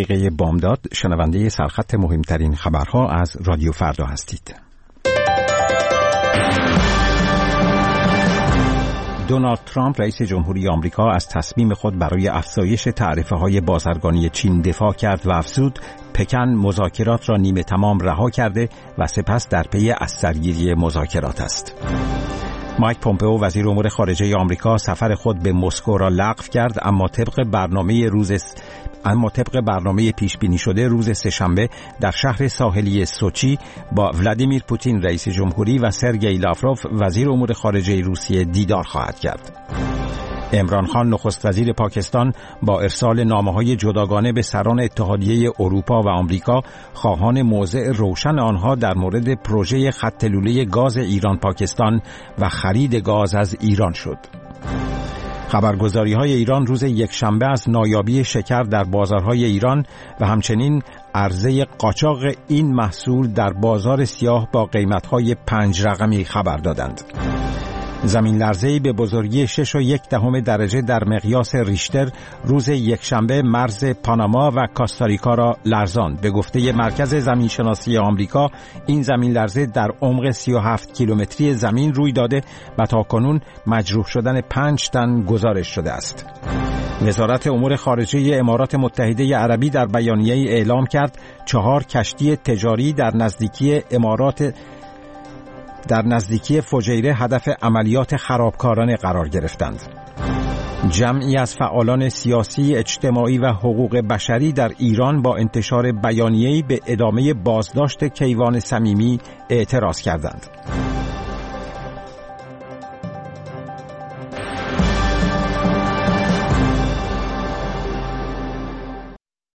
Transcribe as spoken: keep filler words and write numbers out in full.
دقیقه بامداد، شنونده سرخط مهمترین خبرها از رادیو فردا هستید. دونالد ترامپ رئیس جمهوری آمریکا از تصمیم خود برای افزایش تعرفه‌های بازرگانی چین دفاع کرد و افزود پکن مذاکرات را نیمه تمام رها کرده و سپس در پی از سرگیری مذاکرات است. مایک پومپئو وزیر امور خارجه آمریکا سفر خود به مسکو را لغو کرد، اما طبق برنامه روز اما طبق برنامه پیش بینی شده روز سه‌شنبه در شهر ساحلی سوچی با ولادیمیر پوتین رئیس جمهوری و سرگئی لاوروف وزیر امور خارجه روسیه دیدار خواهد کرد. عمران خان نخست وزیر پاکستان با ارسال نامه‌های جداگانه به سران اتحادیه اروپا و آمریکا خواهان موضع روشن آنها در مورد پروژه خط لوله گاز ایران پاکستان و خرید گاز از ایران شد. خبرگزاری‌های ایران روز یکشنبه از نایابی شکر در بازارهای ایران و همچنین عرضه قاچاق این محصول در بازار سیاه با قیمت‌های پنج رقمی خبر دادند. زمین لرزه‌ای به بزرگی شش و یک دهم درجه در مقیاس ریشتر روز یکشنبه مرز پاناما و کاستاریکا را لرزاند. به گفته مرکز زمینشناسی آمریکا، این زمین لرزه در عمق سی و هفت کیلومتری زمین روی داده و تاکنون مجروح شدن پنج تن گزارش شده است. وزارت امور خارجه امارات متحده عربی در بیانیه‌ای اعلام کرد چهار کشتی تجاری در نزدیکی امارات در نزدیکی فجیره هدف عملیات خرابکارانه قرار گرفتند. جمعی از فعالان سیاسی، اجتماعی و حقوق بشری در ایران با انتشار بیانیه‌ای به ادامه بازداشت کیوان صمیمی اعتراض کردند.